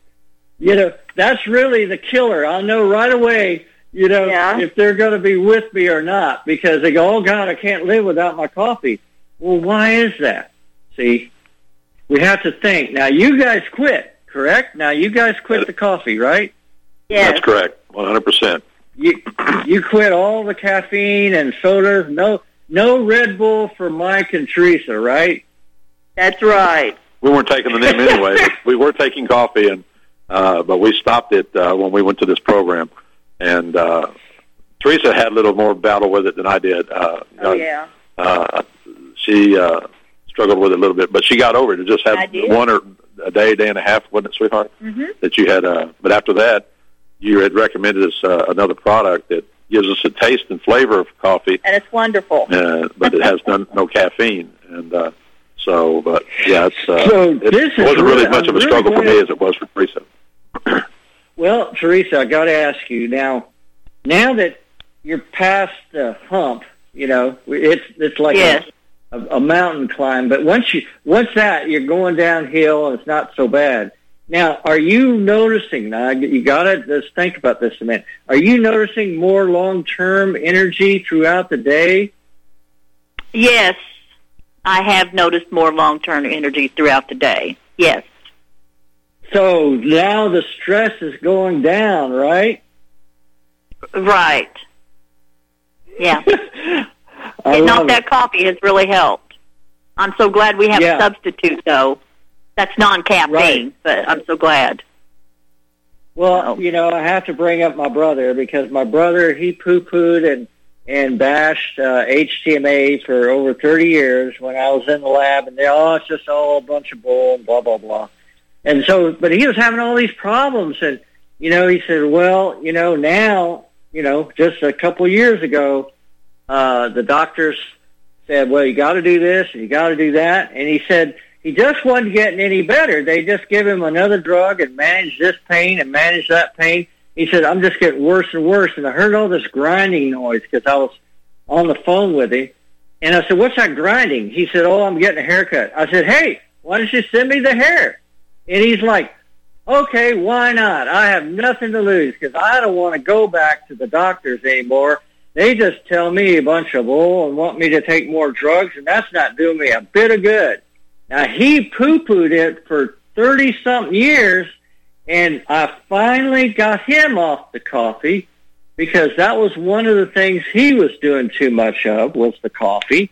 you know, that's really the killer. I'll know right away, you know, yeah. if they're going to be with me or not, because they go, oh God, I can't live without my coffee. Well, why is that? See, we have to think. Now, you guys quit, correct? Now, you guys quit the coffee, right? Yes. That's correct, one hundred percent. You you quit all the caffeine and sodas, no no Red Bull for Mike and Teresa, right? That's right. We weren't taking the name anyway. But we were taking coffee, and uh, but we stopped it uh, when we went to this program. And uh, Teresa had a little more battle with it than I did. Uh, oh, yeah. Uh, she uh, struggled with it a little bit, but she got over it. It just had one or a day, day and a half, wasn't it, sweetheart? Mm-hmm. That you had. Uh, but after that, you had recommended us uh, another product that gives us a taste and flavor of coffee. And it's wonderful. Uh, but it has none, no caffeine. And uh, so, but, yeah, it's, uh, so it this wasn't really, really much I'm of a struggle really for me as it was for Teresa. Well, Teresa, I got to ask you, now, now that you're past the hump, you know, it's it's like yes. a, a, a mountain climb. But once you once that, you're going downhill, and it's not so bad. Now, are you noticing, now you got to just think about this a minute, are you noticing more long-term energy throughout the day? Yes, I have noticed more long-term energy throughout the day, yes. So now the stress is going down, right? Right. Yeah. Getting off that coffee has really helped. I'm so glad we have yeah. a substitute, though. That's non-caffeine, right. but I'm so glad. Well, you know, I have to bring up my brother, because my brother, he poo-pooed and, and bashed uh, H T M A for over thirty years when I was in the lab, and they, oh, it's just all a bunch of bull and blah, blah, blah. And so, but he was having all these problems, and, you know, he said, well, you know, now, you know, just a couple years ago, uh, the doctors said, well, you got to do this and you got to do that. And he said he just wasn't getting any better. They just give him another drug and manage this pain and manage that pain. He said, I'm just getting worse and worse. And I heard all this grinding noise because I was on the phone with him. And I said, what's that grinding? He said, oh, I'm getting a haircut. I said, hey, why don't you send me the hair? And he's like, okay, why not? I have nothing to lose because I don't want to go back to the doctors anymore. They just tell me a bunch of bull and want me to take more drugs, and that's not doing me a bit of good. Now, he poo-pooed it for thirty-something years, And I finally got him off the coffee because that was one of the things he was doing too much of, was the coffee.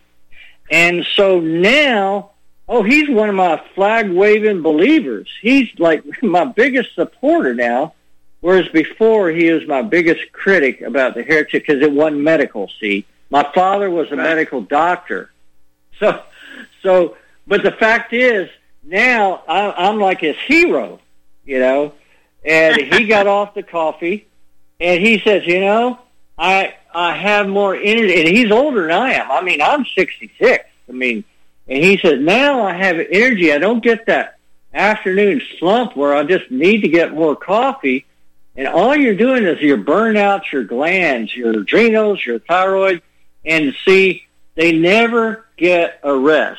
And so now, oh, he's one of my flag-waving believers. He's like my biggest supporter now, whereas before he was my biggest critic about the heretic because it wasn't medical, see. My father was a medical doctor. So, so, but the fact is, now I, I'm like his hero, you know, and he got off the coffee, and he says, you know, I I have more energy, and he's older than I am. I mean, I'm sixty-six. I mean, and he says, now I have energy. I don't get that afternoon slump where I just need to get more coffee, and all you're doing is you're burning out your glands, your adrenals, your thyroid, and see, they never get a rest.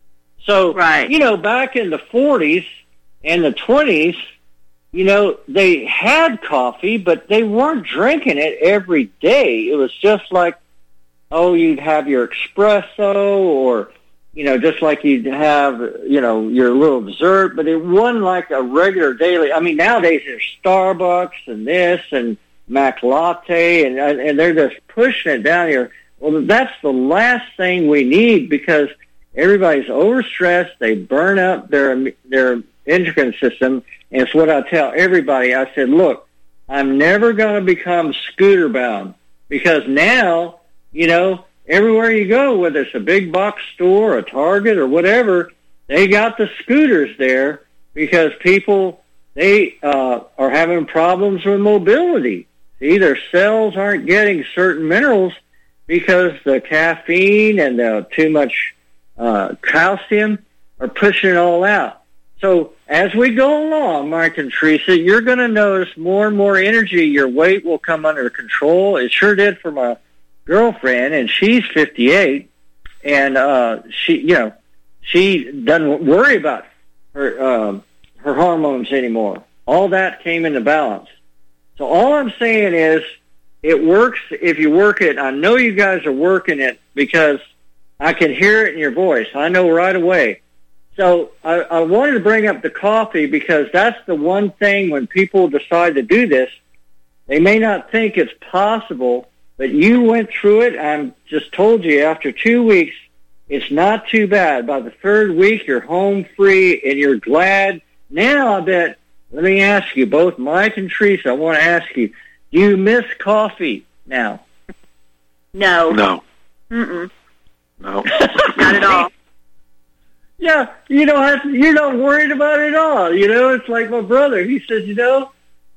So, right. you know, back in the forties and the twenties, you know, they had coffee, but they weren't drinking it every day. It was just like, oh, you'd have your espresso or, you know, just like you'd have, you know, your little dessert, but it wasn't like a regular daily. I mean, nowadays there's Starbucks and this and Mac Latte, and, and they're just pushing it down here. Well, that's the last thing we need because everybody's overstressed. They burn up their their endocrine system. And it's what I tell everybody. I said, look, I'm never going to become scooter bound because now, you know, everywhere you go, whether it's a big box store, a Target, or whatever, they got the scooters there because people, they uh, are having problems with mobility. See, their cells aren't getting certain minerals because the caffeine and the too much uh, calcium are pushing it all out. So as we go along, Mike and Teresa, you're going to notice more and more energy. Your weight will come under control. It sure did for my girlfriend, and she's fifty-eight, and uh, she, you know, she doesn't worry about her um, her hormones anymore. All that came into balance. So all I'm saying is, it works if you work it. I know you guys are working it because I can hear it in your voice. I know right away. So I, I wanted to bring up the coffee because that's the one thing when people decide to do this, they may not think it's possible, but you went through it. I just told you after two weeks, it's not too bad. By the third week, you're home free and you're glad. Now I bet, let me ask you, both Mike and Teresa, I want to ask you, do you miss coffee now? No. No. Mm-mm. No. Not at all. Yeah, you don't have to, you're not worried about it at all. You know, it's like my brother. He says, you know,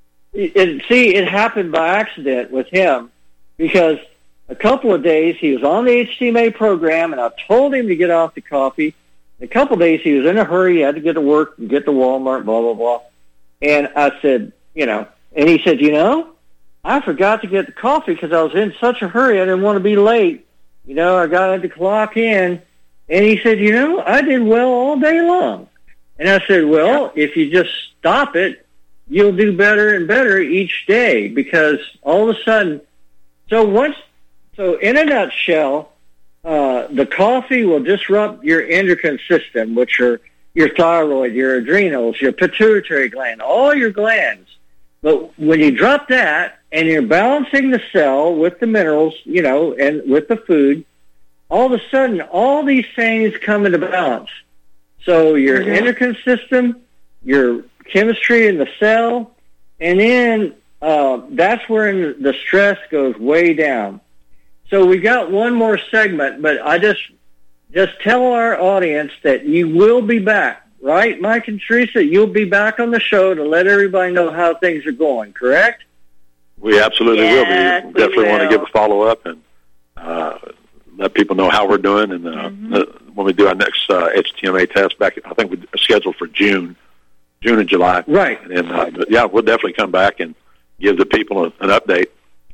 and see, it happened by accident with him because a couple of days he was on the H T M A program, and I told him to get off the coffee. A couple of days he was in a hurry. He had to get to work and get to Walmart, blah, blah, blah. And I said, you know, and he said, you know, I forgot to get the coffee because I was in such a hurry. I didn't want to be late. You know, I got to clock in. And he said, you know, I did well all day long. And I said, well, if you just stop it, you'll do better and better each day because all of a sudden, so once, so in a nutshell, uh, the coffee will disrupt your endocrine system, which are your thyroid, your adrenals, your pituitary gland, all your glands. But when you drop that and you're balancing the cell with the minerals, you know, and with the food, all of a sudden, all these things come into balance. So your mm-hmm. endocrine system, your chemistry in the cell, and then uh, that's where the stress goes way down. So we got one more segment, but I just just tell our audience that you will be back, right, Mike and Teresa? You'll be back on the show to let everybody know how things are going, correct? We absolutely yes, will be. We definitely will. want to give a follow-up and uh, let people know how we're doing. And uh, mm-hmm. uh, when we do our next uh, H T M A test back, I think we're scheduled for June, June and July. Right. And then, uh, yeah, we'll definitely come back and give the people a, an update.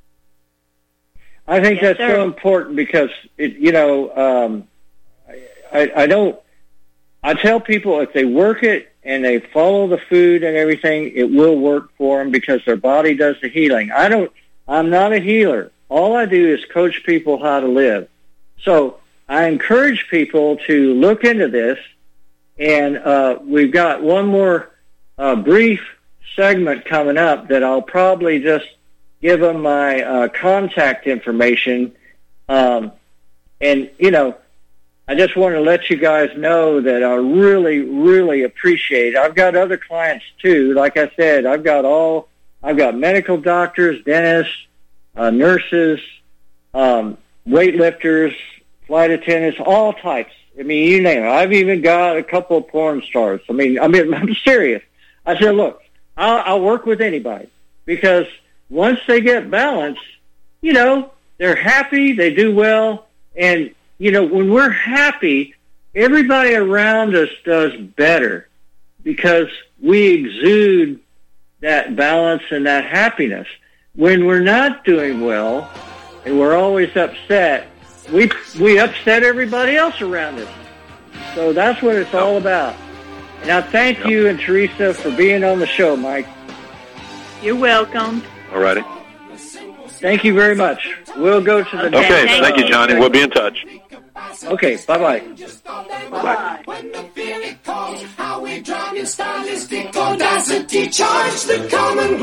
I think yes, that's sir. so important because, it, you know, um, I, I don't, I tell people if they work it and they follow the food and everything, it will work for them because their body does the healing. I don't, I'm not a healer. All I do is coach people how to live. So I encourage people to look into this, and uh, we've got one more uh, brief segment coming up that I'll probably just give them my uh, contact information. Um, and, you know, I just want to let you guys know that I really, really appreciate it. I've got other clients, too. Like I said, I've got all, I've got medical doctors, dentists, uh, nurses, um, weightlifters, flight attendants, all types. I mean, you name it. I've even got a couple of porn stars. I mean, I mean, I'm serious. I said, look, I'll, I'll work with anybody because once they get balance, you know, they're happy, they do well, and, you know, when we're happy, everybody around us does better because we exude that balance and that happiness. When we're not doing well and we're always upset, we we upset everybody else around us. So that's what it's all about. And I thank yep. you and Teresa for being on the show, Mike. You're welcome. All righty. Thank you very much. We'll go to the okay. next. Okay, thank, thank you, Johnny. We'll be in touch. Okay, bye-bye. Bye-bye. When the feeling calls, how we drown in stylistic audacity, charge the common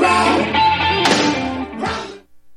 ground.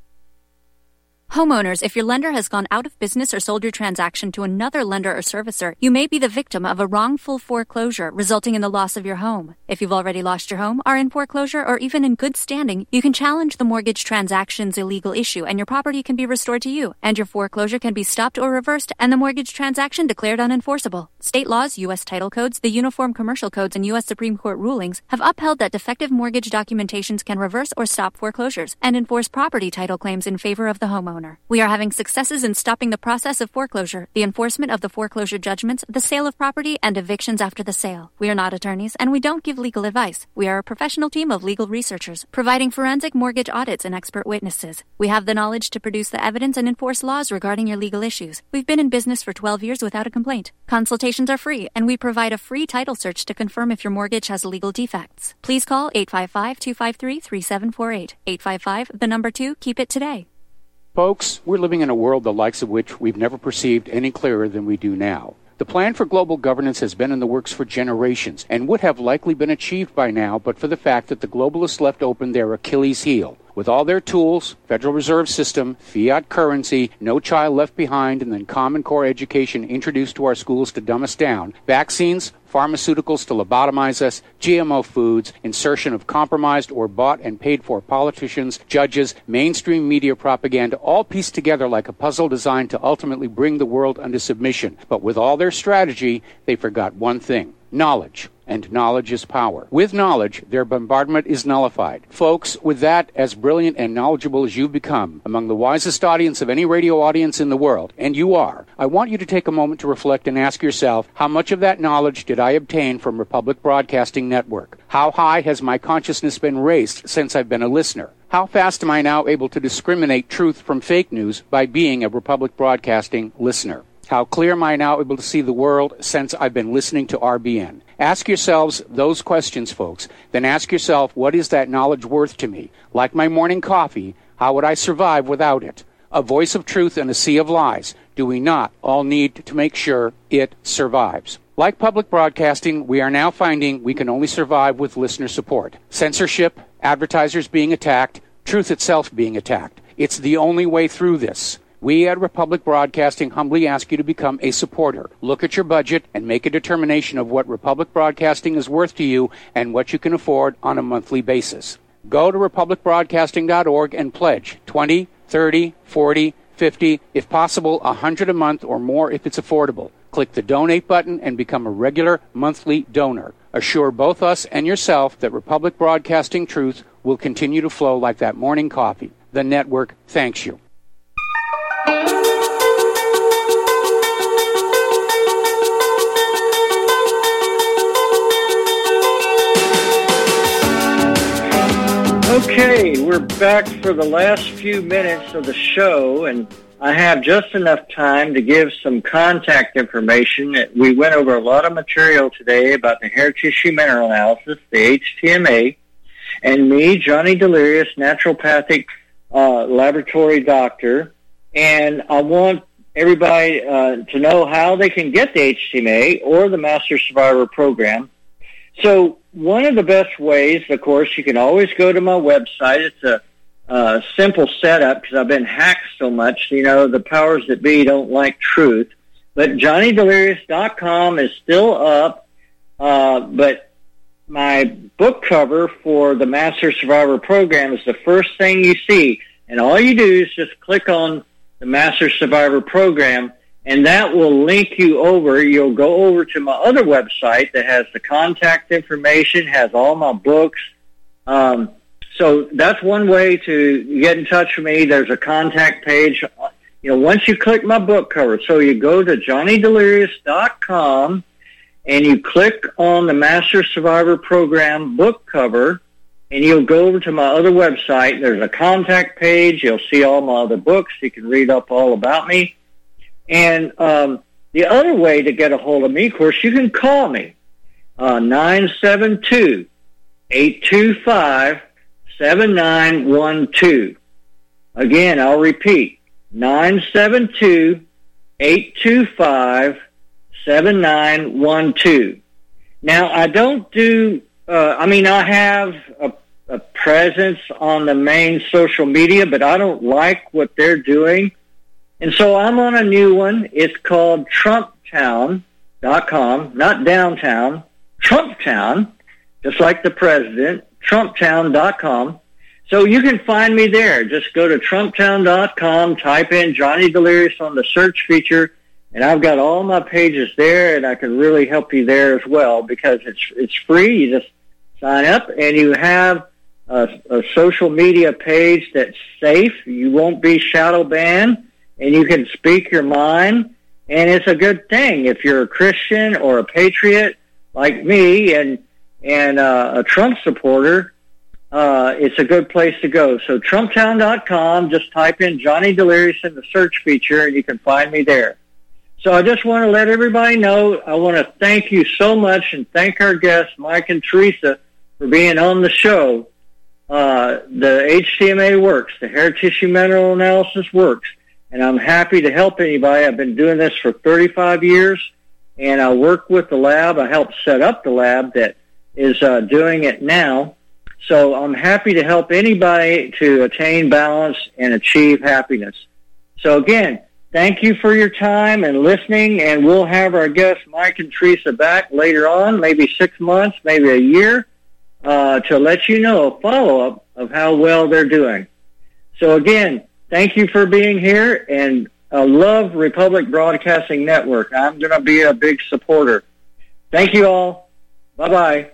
Homeowners, if your lender has gone out of business or sold your transaction to another lender or servicer, you may be the victim of a wrongful foreclosure resulting in the loss of your home. If you've already lost your home, are in foreclosure, or even in good standing, you can challenge the mortgage transaction's illegal issue and your property can be restored to you, and your foreclosure can be stopped or reversed and the mortgage transaction declared unenforceable. State laws, U S title codes, the Uniform Commercial Codes, and U S Supreme Court rulings have upheld that defective mortgage documentations can reverse or stop foreclosures and enforce property title claims in favor of the homeowner. We are having successes in stopping the process of foreclosure, the enforcement of the foreclosure judgments, the sale of property, and evictions after the sale. We are not attorneys, and we don't give legal advice. We are a professional team of legal researchers, providing forensic mortgage audits and expert witnesses. We have the knowledge to produce the evidence and enforce laws regarding your legal issues. We've been in business for twelve years without a complaint. Consultations are free, and we provide a free title search to confirm if your mortgage has legal defects. Please call eight five five, two five three, three seven four eight. eight five five, the number two, keep it today. Folks, we're living in a world the likes of which we've never perceived any clearer than we do now. The plan for global governance has been in the works for generations and would have likely been achieved by now but for the fact that the globalists left open their Achilles heel. With all their tools, Federal Reserve System, fiat currency, no child left behind, and then Common Core education introduced to our schools to dumb us down, vaccines, pharmaceuticals to lobotomize us, G M O foods, insertion of compromised or bought and paid for politicians, judges, mainstream media propaganda, all pieced together like a puzzle designed to ultimately bring the world under submission. But with all their strategy, they forgot one thing: knowledge. And knowledge is power. With knowledge, their bombardment is nullified. Folks, with that, as brilliant and knowledgeable as you've become, among the wisest audience of any radio audience in the world, and you are, I want you to take a moment to reflect and ask yourself, how much of that knowledge did I obtain from Republic Broadcasting Network? How high has my consciousness been raised since I've been a listener? How fast am I now able to discriminate truth from fake news by being a Republic Broadcasting listener? How clear am I now able to see the world since I've been listening to R B N? Ask yourselves those questions, folks. Then ask yourself, what is that knowledge worth to me? Like my morning coffee, how would I survive without it? A voice of truth in a sea of lies. Do we not all need to make sure it survives? Like public broadcasting, we are now finding we can only survive with listener support. Censorship, advertisers being attacked, truth itself being attacked. It's the only way through this. We at Republic Broadcasting humbly ask you to become a supporter. Look at your budget and make a determination of what Republic Broadcasting is worth to you and what you can afford on a monthly basis. Go to republic broadcasting dot org and pledge twenty, thirty, forty, fifty, if possible one hundred a month or more if it's affordable. Click the donate button and become a regular monthly donor. Assure both us and yourself that Republic Broadcasting truth will continue to flow like that morning coffee. The network thanks you. Okay, we're back for the last few minutes of the show, and I have just enough time to give some contact information. We went over a lot of material today about the hair tissue mineral analysis, the H T M A, and me, Johnny Delirious, naturopathic uh, laboratory doctor, and I want everybody uh, to know how they can get the H T M A or the Master Survivor program. So one of the best ways, of course, you can always go to my website. It's a uh, simple setup because I've been hacked so much. You know, the powers that be don't like truth. But Johnny Delirious dot com is still up. Uh, but my book cover for the Master Survivor program is the first thing you see. And all you do is just click on the Master Survivor program, and that will link you over. You'll go over to my other website that has the contact information, has all my books. Um, so that's one way to get in touch with me. There's a contact page. You know, once you click my book cover, so you go to Johnny Delirious dot com and you click on the Master Survivor program book cover, and you'll go over to my other website. There's a contact page. You'll see all my other books. You can read up all about me. And um, the other way to get a hold of me, of course, you can call me, uh, nine seven two, eight two five, seven nine one two. Again, I'll repeat, nine seven two, eight two five, seven nine one two. Now, I don't do, uh, I mean, I have a, a presence on the main social media, but I don't like what they're doing. And so I'm on a new one. It's called Trump Town dot com, not downtown, Trump Town, just like the president, Trump Town dot com. So you can find me there. Just go to Trump Town dot com, type in Johnny Delirious on the search feature, and I've got all my pages there, and I can really help you there as well because it's it's free. You just sign up, and you have a, a social media page that's safe. You won't be shadow banned. And you can speak your mind, and it's a good thing. If you're a Christian or a patriot like me and and uh, a Trump supporter, uh, it's a good place to go. So Trump Town dot com, just type in Johnny Delirious in the search feature, and you can find me there. So I just want to let everybody know, I want to thank you so much and thank our guests, Mike and Teresa, for being on the show. Uh, the H T M A works. The hair tissue mineral analysis works. And I'm happy to help anybody. I've been doing this for thirty-five years, and I work with the lab. I helped set up the lab that is uh, doing it now. So I'm happy to help anybody to attain balance and achieve happiness. So again, thank you for your time and listening, and we'll have our guests, Mike and Teresa, back later on, maybe six months, maybe a year, uh, to let you know a follow-up of how well they're doing. So again, thank you for being here, and I love Republic Broadcasting Network. I'm going to be a big supporter. Thank you all. Bye-bye.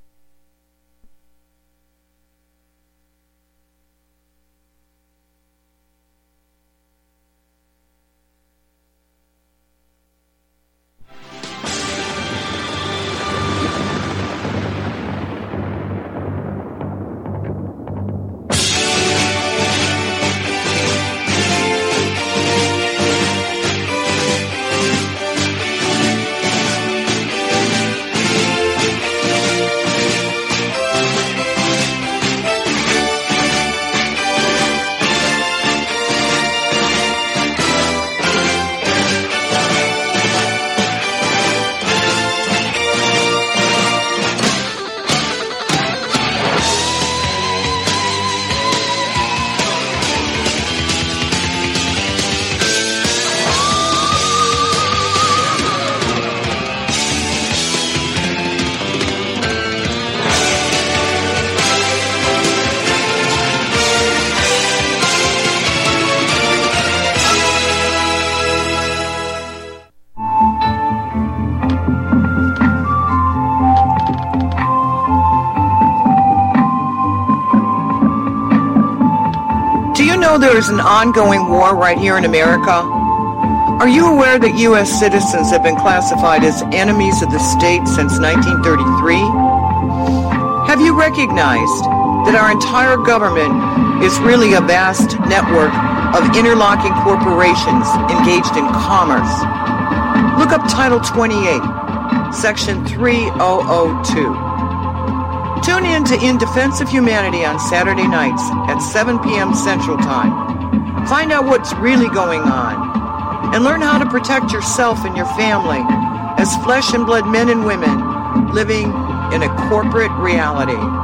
There is an ongoing war right here in America. Are you aware that U S citizens have been classified as enemies of the state since nineteen thirty-three? Have you recognized that our entire government is really a vast network of interlocking corporations engaged in commerce? Look up Title twenty-eight, Section three thousand two. Tune in to In Defense of Humanity on Saturday nights at seven p.m. Central Time. Find out what's really going on and learn how to protect yourself and your family as flesh and blood men and women living in a corporate reality.